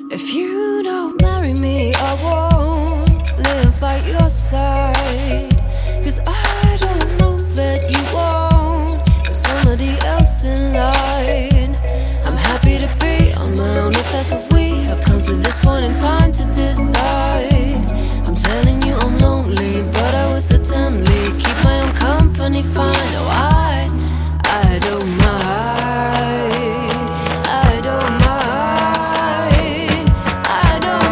If you don't marry me, I won't live by your side. 'Cause I don't know that you won't. There's somebody else in line. I'm happy to be on my own if that's what we have come to this point in time to decide. I'm telling you I'm lonely, but I will certainly keep my own company fine. Oh, I don't mind. I don't mind. I don't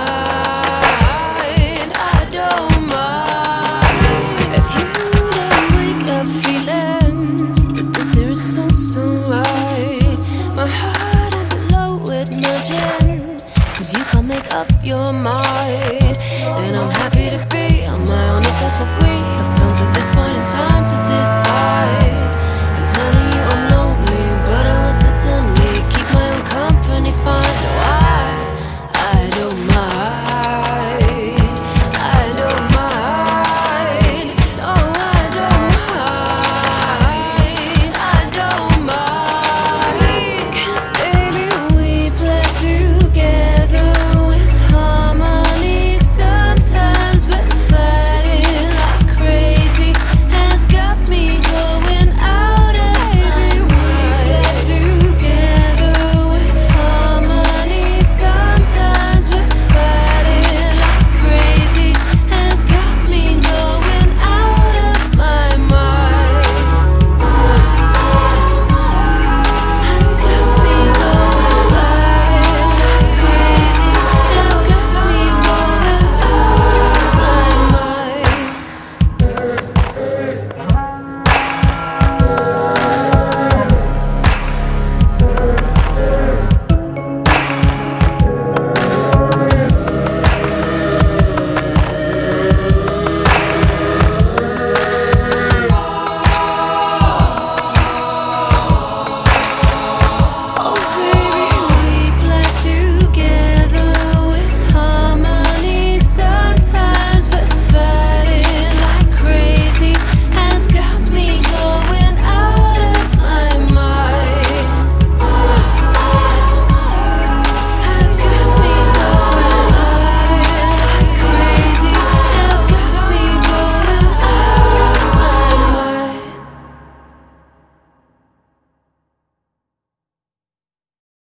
mind. I don't mind. If you don't wake up feeling that this here is so right, my heart and below it merging, 'cause you can't make up your mind. And I'm happy to be on my own if that's what we have come to this point in time to decide.